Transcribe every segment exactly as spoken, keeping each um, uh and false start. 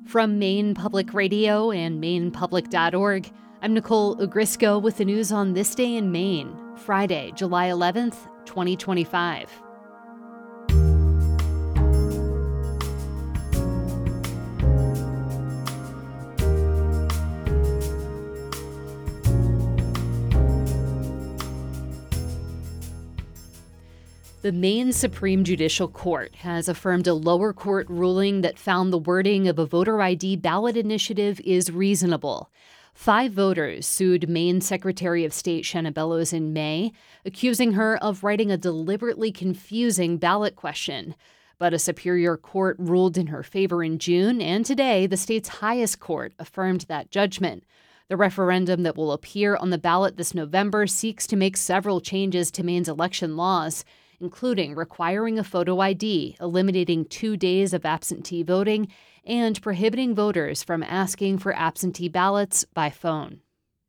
From Maine Public Radio and maine public dot org, I'm Nicole Ogrisco with the news on this day in Maine, Friday, July eleventh, twenty twenty-five. The Maine Supreme Judicial Court has affirmed a lower court ruling that found the wording of a voter I D ballot initiative is reasonable. Five voters sued Maine Secretary of State Shenna Bellows in May, accusing her of writing a deliberately confusing ballot question. But a superior court ruled in her favor in June, and today the state's highest court affirmed that judgment. The referendum that will appear on the ballot this November seeks to make several changes to Maine's election laws, including requiring a photo I D, eliminating two days of absentee voting, and prohibiting voters from asking for absentee ballots by phone.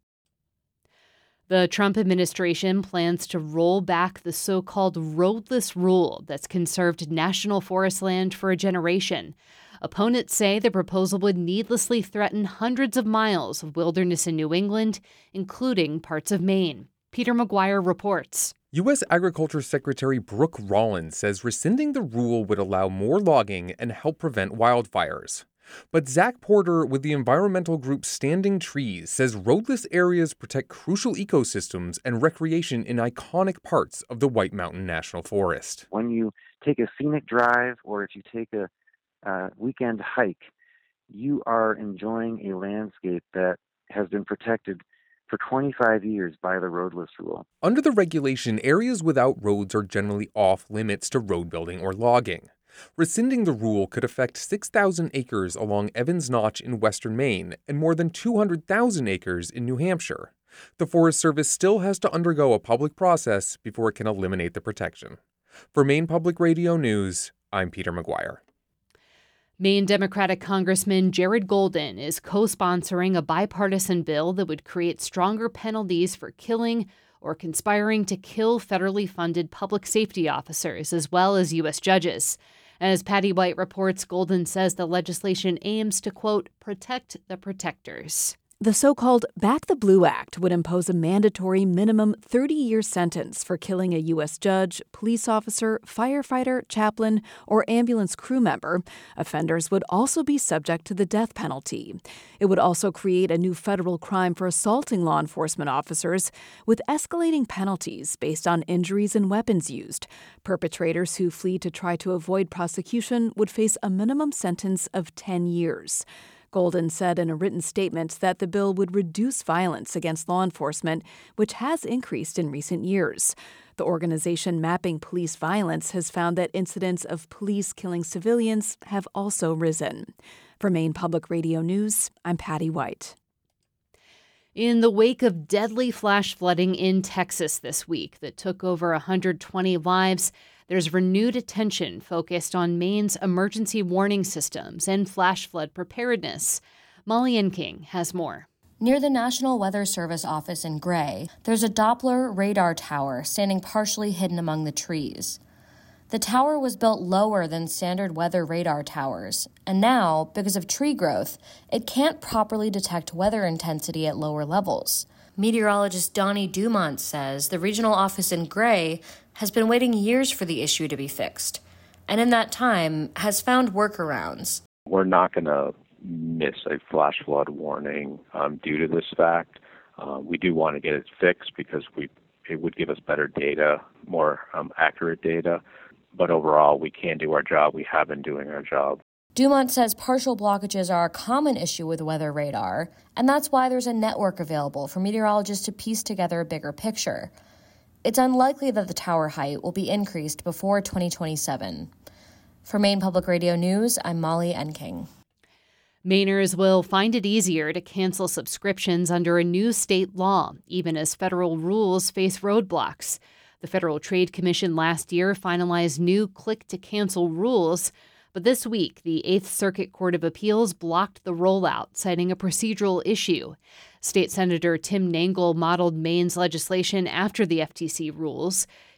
The Trump administration plans to roll back the so-called roadless rule that's conserved national forest land for a generation. Opponents say the proposal would needlessly threaten hundreds of miles of wilderness in New England, including parts of Maine. Peter McGuire reports. U S Agriculture Secretary Brooke Rollins says rescinding the rule would allow more logging and help prevent wildfires. But Zach Porter with the environmental group Standing Trees says roadless areas protect crucial ecosystems and recreation in iconic parts of the White Mountain National Forest. When you take a scenic drive or if you take a uh, weekend hike, you are enjoying a landscape that has been protected for twenty-five years by the roadless rule. Under the regulation, areas without roads are generally off limits to road building or logging. Rescinding the rule could affect six thousand acres along Evans Notch in western Maine and more than two hundred thousand acres in New Hampshire. The Forest Service still has to undergo a public process before it can eliminate the protection. For Maine Public Radio News, I'm Peter McGuire. Maine Democratic Congressman Jared Golden is co-sponsoring a bipartisan bill that would create stronger penalties for killing or conspiring to kill federally funded public safety officers, as well as U S judges. As Patty White reports, Golden says the legislation aims to, quote, protect the protectors. The so-called Back the Blue Act would impose a mandatory minimum thirty-year sentence for killing a U S judge, police officer, firefighter, chaplain, or ambulance crew member. Offenders would also be subject to the death penalty. It would also create a new federal crime for assaulting law enforcement officers, with escalating penalties based on injuries and weapons used. Perpetrators who flee to try to avoid prosecution would face a minimum sentence of ten years. Golden said in a written statement that the bill would reduce violence against law enforcement, which has increased in recent years. The organization Mapping Police Violence has found that incidents of police killing civilians have also risen. For Maine Public Radio News, I'm Patty White. In the wake of deadly flash flooding in Texas this week that took over one hundred twenty lives, there's renewed attention focused on Maine's emergency warning systems and flash flood preparedness. Molly Enking has more. Near the National Weather Service office in Gray, there's a Doppler radar tower standing partially hidden among the trees. The tower was built lower than standard weather radar towers, and now, because of tree growth, it can't properly detect weather intensity at lower levels. Meteorologist Donnie Dumont says the regional office in Gray has been waiting years for the issue to be fixed, and in that time has found workarounds. We're not going to miss a flash flood warning um, due to this fact. Uh, we do want to get it fixed because we it would give us better data, more um, accurate data. But overall, we can do our job. We have been doing our job. Dumont says partial blockages are a common issue with weather radar, and that's why there's a network available for meteorologists to piece together a bigger picture. It's unlikely that the tower height will be increased before twenty twenty-seven. For Maine Public Radio News, I'm Molly Enking. Mainers will find it easier to cancel subscriptions under a new state law, even as federal rules face roadblocks. The Federal Trade Commission last year finalized new click-to-cancel rules, but this week the Eighth Circuit Court of Appeals blocked the rollout, citing a procedural issue. State Senator Tim Nangle modeled Maine's legislation after the F T C rules.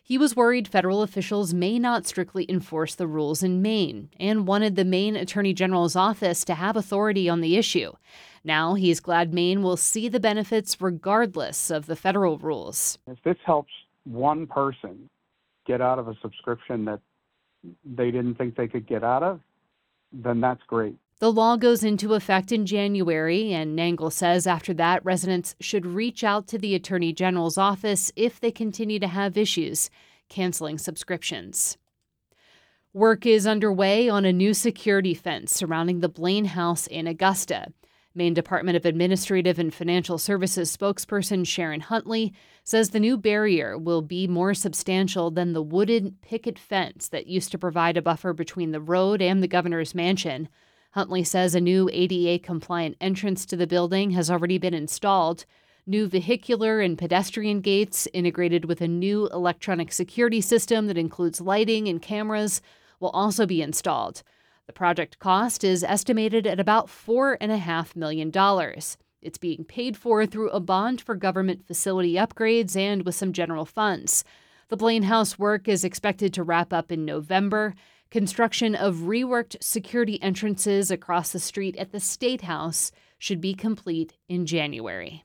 He was worried federal officials may not strictly enforce the rules in Maine and wanted the Maine Attorney General's office to have authority on the issue. Now he's glad Maine will see the benefits regardless of the federal rules. If this helps one person get out of a subscription that they didn't think they could get out of, then that's great. The law goes into effect in January, and Nangle says after that, residents should reach out to the Attorney General's office if they continue to have issues canceling subscriptions. Work is underway on a new security fence surrounding the Blaine House in Augusta. Maine Department of Administrative and Financial Services spokesperson Sharon Huntley says the new barrier will be more substantial than the wooden picket fence that used to provide a buffer between the road and the governor's mansion. Huntley says a new A D A-compliant entrance to the building has already been installed. New vehicular and pedestrian gates integrated with a new electronic security system that includes lighting and cameras will also be installed. The project cost is estimated at about four point five million dollars. It's being paid for through a bond for government facility upgrades and with some general funds. The Blaine House work is expected to wrap up in November. Construction of reworked security entrances across the street at the State House should be complete in January.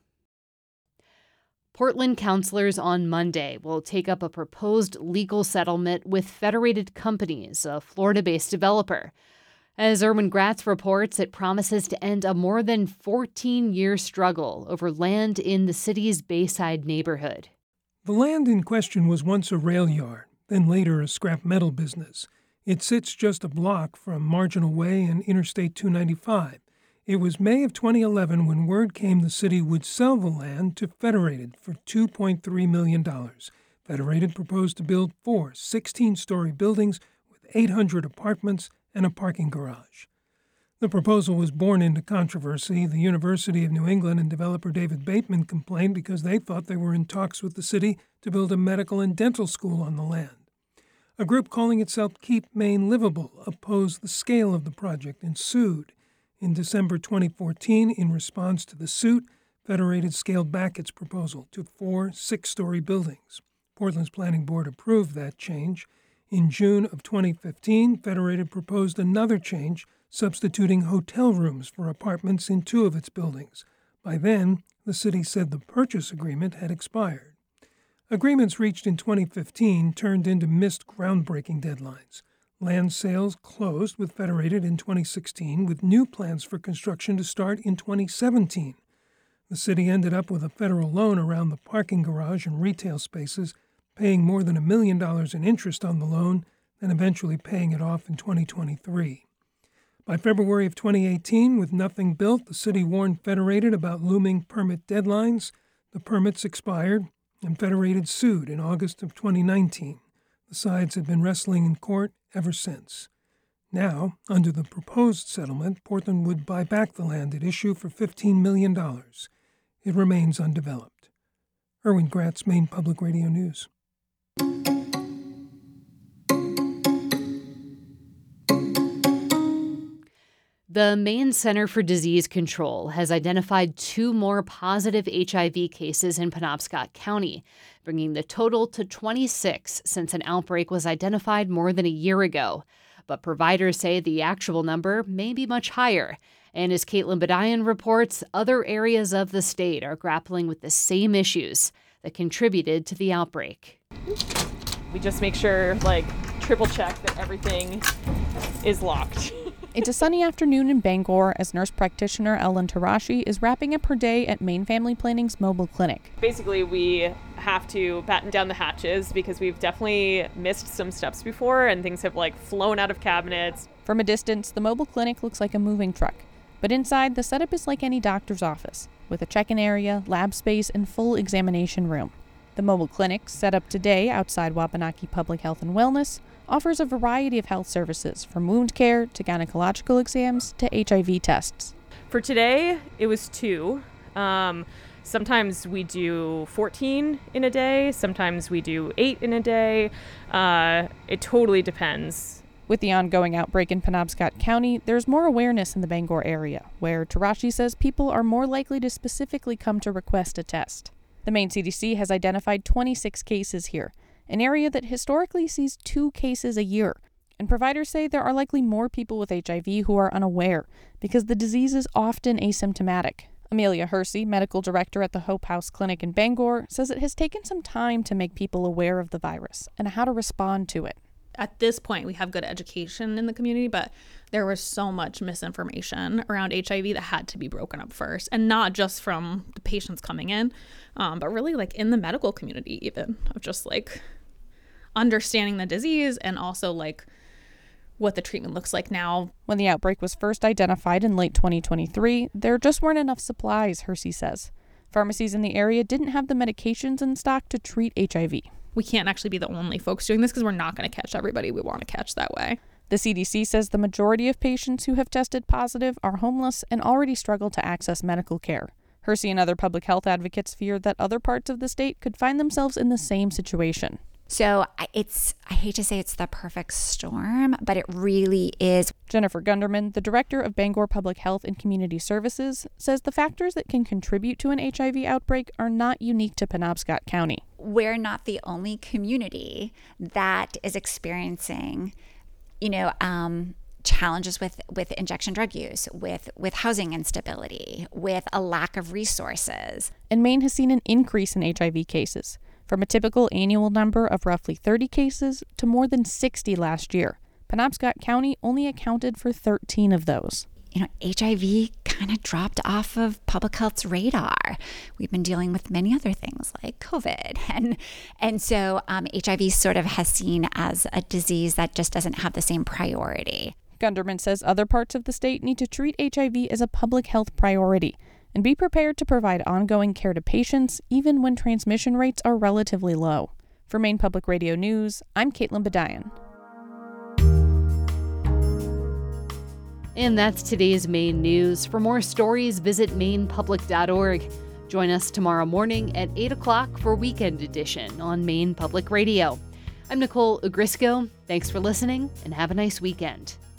Portland counselors on Monday will take up a proposed legal settlement with Federated Companies, a Florida-based developer. As Erwin Gratz reports, it promises to end a more than fourteen-year struggle over land in the city's Bayside neighborhood. The land in question was once a rail yard, then later a scrap metal business. It sits just a block from Marginal Way and Interstate two ninety-five. It was May of twenty eleven when word came the city would sell the land to Federated for two point three million dollars. Federated proposed to build four sixteen-story buildings with eight hundred apartments and a parking garage. The proposal was born into controversy. The University of New England and developer David Bateman complained because they thought they were in talks with the city to build a medical and dental school on the land. A group calling itself Keep Maine Livable opposed the scale of the project and sued. In December twenty fourteen, in response to the suit, Federated scaled back its proposal to four six-story buildings. Portland's planning board approved that change. In June of twenty fifteen, Federated proposed another change, substituting hotel rooms for apartments in two of its buildings. By then, the city said the purchase agreement had expired. Agreements reached in twenty fifteen turned into missed groundbreaking deadlines. Land sales closed with Federated in twenty sixteen, with new plans for construction to start in twenty seventeen. The city ended up with a federal loan around the parking garage and retail spaces, paying more than a million dollars in interest on the loan, and eventually paying it off in twenty twenty-three. By February of twenty eighteen, with nothing built, the city warned Federated about looming permit deadlines. The permits expired, and Federated sued in August of twenty nineteen. The sides have been wrestling in court ever since. Now, under the proposed settlement, Portland would buy back the land at issue for fifteen million dollars. It remains undeveloped. Erwin Gratz, Maine Public Radio News. The Maine Center for Disease Control has identified two more positive H I V cases in Penobscot County, bringing the total to twenty-six since an outbreak was identified more than a year ago. But providers say the actual number may be much higher. And as Caitlin Bedian reports, other areas of the state are grappling with the same issues that contributed to the outbreak. We just make sure, like, triple check that everything is locked. It's a sunny afternoon in Bangor as nurse practitioner Ellen Tarashi is wrapping up her day at Maine Family Planning's mobile clinic. Basically, we have to batten down the hatches because we've definitely missed some steps before and things have like flown out of cabinets. From a distance, the mobile clinic looks like a moving truck. But inside, the setup is like any doctor's office, with a check-in area, lab space, and full examination room. The mobile clinic, set up today outside Wabanaki Public Health and Wellness, offers a variety of health services, from wound care to gynecological exams to H I V tests. For today, it was two. Um, sometimes we do fourteen in a day. Sometimes we do eight in a day. Uh, it totally depends. With the ongoing outbreak in Penobscot County, there's more awareness in the Bangor area, where Tarashi says people are more likely to specifically come to request a test. The Maine C D C has identified twenty-six cases here, an area that historically sees two cases a year. And providers say there are likely more people with H I V who are unaware because the disease is often asymptomatic. Amelia Hersey, medical director at the Hope House Clinic in Bangor, says it has taken some time to make people aware of the virus and how to respond to it. At this point, we have good education in the community, but there was so much misinformation around H I V that had to be broken up first, and not just from the patients coming in, um, but really like in the medical community even, of just like understanding the disease and also like what the treatment looks like now. When the outbreak was first identified in late twenty twenty-three, there just weren't enough supplies, Hersey says. Pharmacies in the area didn't have the medications in stock to treat H I V. We can't actually be the only folks doing this because we're not going to catch everybody we want to catch that way. The C D C says the majority of patients who have tested positive are homeless and already struggle to access medical care. Hersey and other public health advocates fear that other parts of the state could find themselves in the same situation. So it's, I hate to say it's the perfect storm, but it really is. Jennifer Gunderman, the director of Bangor Public Health and Community Services, says the factors that can contribute to an H I V outbreak are not unique to Penobscot County. We're not the only community that is experiencing, you know, um, challenges with, with injection drug use, with, with housing instability, with a lack of resources. And Maine has seen an increase in H I V cases, from a typical annual number of roughly thirty cases to more than sixty last year. Penobscot County only accounted for thirteen of those. You know, H I V kind of dropped off of public health's radar. We've been dealing with many other things like COVID. And and so um, H I V sort of has seen as a disease that just doesn't have the same priority. Gunderman says other parts of the state need to treat H I V as a public health priority and be prepared to provide ongoing care to patients even when transmission rates are relatively low. For Maine Public Radio News, I'm Caitlin Bedian. And that's today's Maine News. For more stories, visit maine public dot org. Join us tomorrow morning at eight o'clock for Weekend Edition on Maine Public Radio. I'm Nicole Ugrisco. Thanks for listening and have a nice weekend.